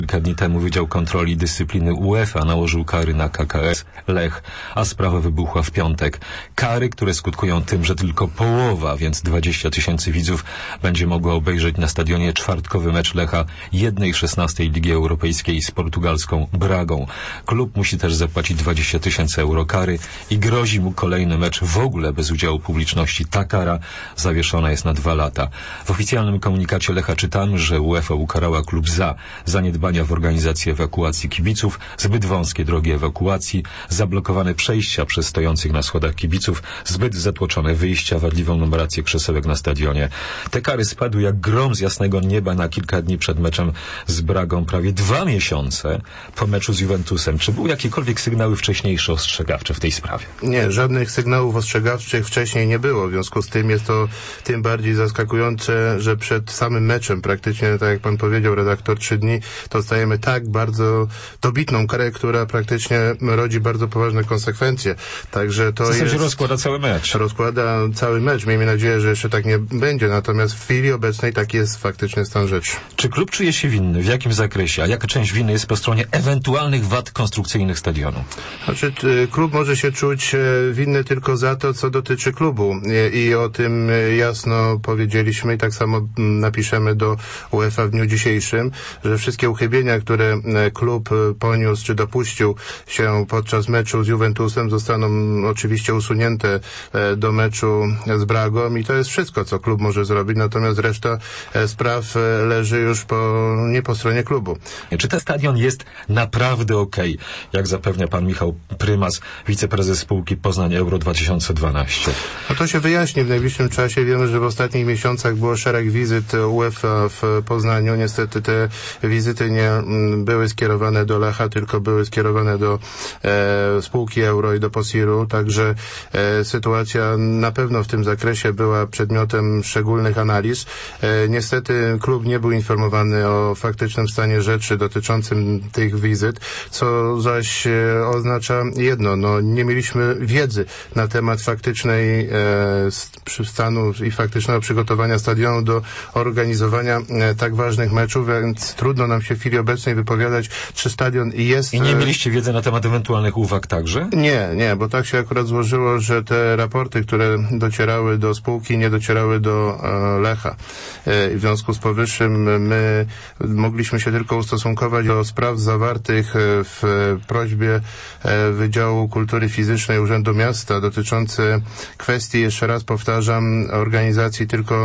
Kilka dni temu Wydział Kontroli i Dyscypliny UEFA nałożył kary na KKS Lech, a sprawa wybuchła w piątek. Kary, które skutkują tym, że tylko połowa, więc 20 000 widzów będzie mogła obejrzeć na stadionie czwartkowy mecz Lecha 1/16 Ligi Europejskiej z portugalską Bragą. Klub musi też zapłacić 20 000 euro kary i grozi mu kolejny mecz w ogóle bez udziału publiczności. Ta kara zawieszona jest na 2 lata. W oficjalnym komunikacie Lecha czytamy, że UEFA ukarała klub za zaniedbania w organizacji ewakuacji kibiców, zbyt wąskie drogi ewakuacji, zablokowane przejścia przez stojących na schodach kibiców, zbyt zatłoczone wyjścia, wadliwą numerację krzesełek na stadionie. Te kary spadły jak grom z jasnego nieba na kilka dni przed meczem z Bragą, prawie 2 miesiące po meczu z Juventusem. Czy były jakiekolwiek sygnały wcześniejsze ostrzegawcze w tej sprawie? Nie, żadnych sygnałów ostrzegawczych wcześniej nie było. W związku z tym jest to tym bardziej zaskakujące, że przed samym meczem, praktycznie tak jak pan powiedział, redaktor, 3 dni, to dostajemy tak bardzo dobitną karę, która praktycznie rodzi bardzo poważne konsekwencje. Także to jest... rozkłada cały mecz. Rozkłada cały mecz. Miejmy nadzieję, że jeszcze tak nie będzie. Natomiast w chwili obecnej tak jest faktycznie stan rzeczy. Czy klub czuje się winny? W jakim zakresie? A jaka część winy jest po stronie ewentualnych wad konstrukcyjnych stadionu? Znaczy, klub może się czuć winny tylko za to, co dotyczy klubu. I o tym jasno powiedzieliśmy i tak samo napiszemy do UEFA w dniu dzisiejszym, że wszystkie uchybienia, które klub poniósł czy dopuścił się podczas meczu z Juventusem, zostaną oczywiście usunięte do meczu z Bragą i to jest wszystko, co klub może zrobić, natomiast reszta spraw leży już nie po stronie klubu. Czy ten stadion jest naprawdę okej, jak zapewnia pan Michał Prymas, wiceprezes spółki Poznań Euro 2012? No to się wyjaśni w najbliższym czasie. Wiemy, że w ostatnich miesiącach było szereg wizyt UEFA w Poznaniu. Niestety te wizyty nie były skierowane do Lecha, tylko były skierowane do spółki Euro i do Posiru, także sytuacja na pewno w tym zakresie była przedmiotem szczególnych analiz. Niestety klub nie był informowany o faktycznym stanie rzeczy dotyczącym tych wizyt, co zaś oznacza jedno, nie mieliśmy wiedzy na temat faktycznej stanu i faktycznego przygotowania stadionu do organizowania tak ważnych meczów, więc trudno nam się w chwili obecnej wypowiadać, czy stadion jest... I nie mieliście wiedzy na temat ewentualnych uwag także? Nie, bo tak się akurat złożyło, że te raporty, które docierały do spółki, nie docierały do Lecha. W związku z powyższym my mogliśmy się tylko ustosunkować do spraw zawartych w prośbie Wydziału Kultury Fizycznej Urzędu Miasta dotyczące kwestii, jeszcze raz powtarzam, organizacji tylko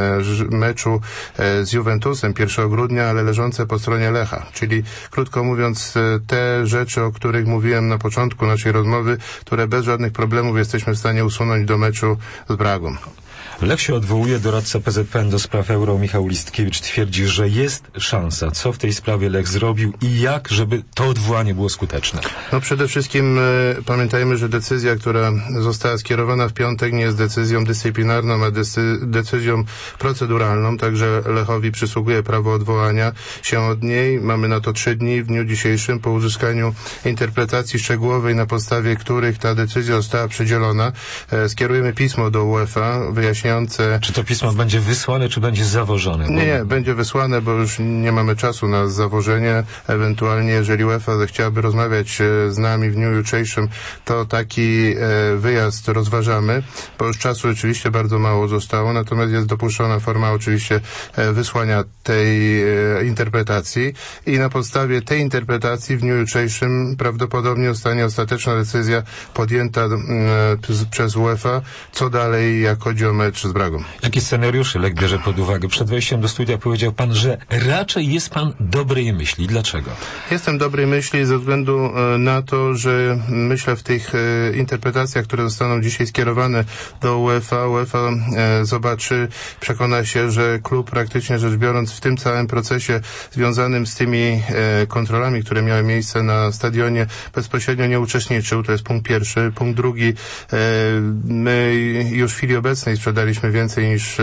meczu z Juventusem 1 grudnia, ale leżące po stronie Lecha. Czyli krótko mówiąc, te rzeczy, o których mówiłem na początku naszej rozmowy, które bez żadnych problemów jesteśmy w stanie usunąć do meczu z Bragą. Lech się odwołuje, doradca PZPN do spraw Euro Michał Listkiewicz twierdzi, że jest szansa. Co w tej sprawie Lech zrobił i jak, żeby to odwołanie było skuteczne? Przede wszystkim pamiętajmy, że decyzja, która została skierowana w piątek, nie jest decyzją dyscyplinarną, a decyzją proceduralną, także Lechowi przysługuje prawo odwołania się od niej. Mamy na to 3 dni w dniu dzisiejszym po uzyskaniu interpretacji szczegółowej, na podstawie których ta decyzja została przydzielona. Skierujemy pismo do UEFA wyjaśniające... Czy to pismo będzie wysłane, czy będzie zawożone? Nie, będzie wysłane, bo już nie mamy czasu na zawożenie. Ewentualnie, jeżeli UEFA zechciałaby rozmawiać z nami w dniu jutrzejszym, to taki wyjazd rozważamy, bo już czasu rzeczywiście bardzo mało zostało, natomiast jest dopuszczona forma oczywiście wysłania tej interpretacji i na podstawie tej interpretacji w dniu jutrzejszym prawdopodobnie zostanie ostateczna decyzja podjęta przez UEFA, co dalej, jak chodzi o mecz z Bragą. Jakie scenariusze Lech bierze pod uwagę? Przed wejściem do studia powiedział pan, że raczej jest pan dobrej myśli. Dlaczego? Jestem dobrej myśli ze względu na to, że myślę w tych interpretacjach, które zostaną dzisiaj skierowane do UEFA, UEFA zobaczy, przekona się, że klub praktycznie rzecz biorąc w tym całym procesie związanym z tymi kontrolami, które miały miejsce na stadionie, bezpośrednio nie uczestniczył. To jest punkt pierwszy. Punkt drugi, my już w chwili obecnej sprzedaliśmy sprzedaliśmy więcej niż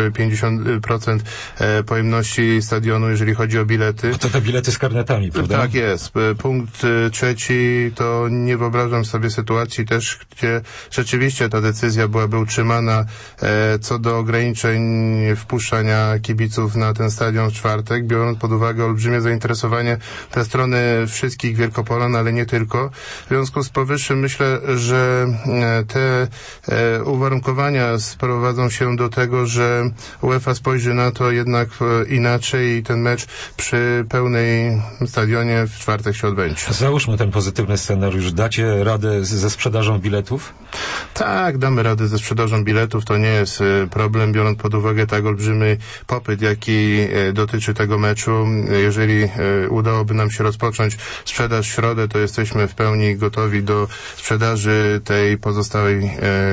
50% pojemności stadionu, jeżeli chodzi o bilety. To te bilety z karnetami, prawda? Tak jest. Punkt trzeci, to nie wyobrażam sobie sytuacji też, gdzie rzeczywiście ta decyzja byłaby utrzymana co do ograniczeń wpuszczania kibiców na ten stadion w czwartek, biorąc pod uwagę olbrzymie zainteresowanie ze strony wszystkich Wielkopolan, ale nie tylko. W związku z powyższym myślę, że te uwarunkowania sprowadzą się do tego, że UEFA spojrzy na to jednak inaczej i ten mecz przy pełnej stadionie w czwartek się odbędzie. Załóżmy ten pozytywny scenariusz. Dacie radę ze sprzedażą biletów? Tak, damy radę ze sprzedażą biletów. To nie jest problem, biorąc pod uwagę tak olbrzymi popyt, jaki dotyczy tego meczu. Jeżeli udałoby nam się rozpocząć sprzedaż w środę, to jesteśmy w pełni gotowi do sprzedaży tej pozostałej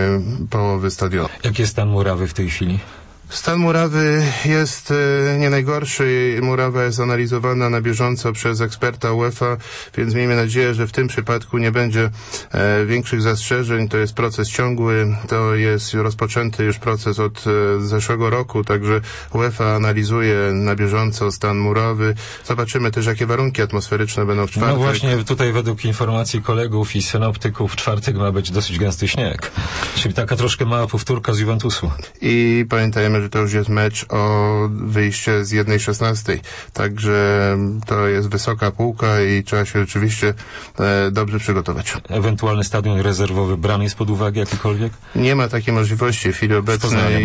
połowy stadionu. Jaki jest stan murawy w tej chwili? Stan murawy jest nie najgorszy. Murawa jest analizowana na bieżąco przez eksperta UEFA, więc miejmy nadzieję, że w tym przypadku nie będzie większych zastrzeżeń. To jest proces ciągły, to jest rozpoczęty już proces od zeszłego roku, także UEFA analizuje na bieżąco stan murawy. Zobaczymy też, jakie warunki atmosferyczne będą w czwartek. No właśnie, tutaj według informacji kolegów i synoptyków w czwartek ma być dosyć gęsty śnieg. Czyli taka troszkę mała powtórka z Juventusu. I pamiętajmy, że to już jest mecz o wyjście z 1/16. Także to jest wysoka półka i trzeba się rzeczywiście dobrze przygotować. Ewentualny stadion rezerwowy brany jest pod uwagę jakikolwiek? Nie ma takiej możliwości w chwili obecnej.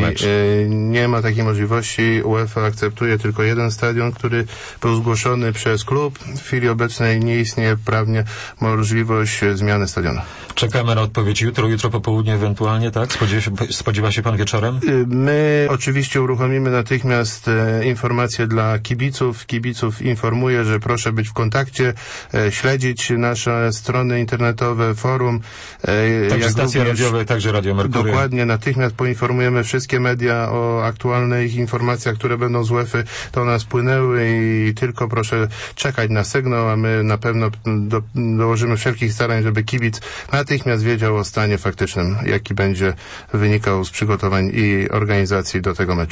Nie ma takiej możliwości. UEFA akceptuje tylko jeden stadion, który był zgłoszony przez klub. W chwili obecnej nie istnieje prawnie możliwość zmiany stadionu. Czekamy na odpowiedź jutro po południu ewentualnie, tak? Spodziewa się pan wieczorem? My oczywiście uruchomimy natychmiast informacje dla kibiców. Kibiców informuję, że proszę być w kontakcie, śledzić nasze strony internetowe, forum. Także stacje radiowe, także Radio Merkury. Dokładnie, natychmiast poinformujemy wszystkie media o aktualnych informacjach, które będą z UEFA do nas płynęły i tylko proszę czekać na sygnał, a my na pewno dołożymy wszelkich starań, żeby kibic natychmiast wiedział o stanie faktycznym, jaki będzie wynikał z przygotowań i organizacji do tego meczu.